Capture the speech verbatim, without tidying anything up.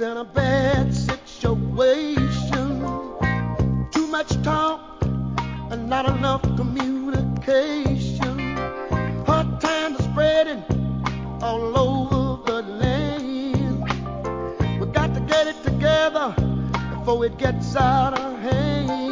in a bad situation. Too much talk and not enough communication. Hard times are spreading all over the land. We got to get it together before it gets out of hand.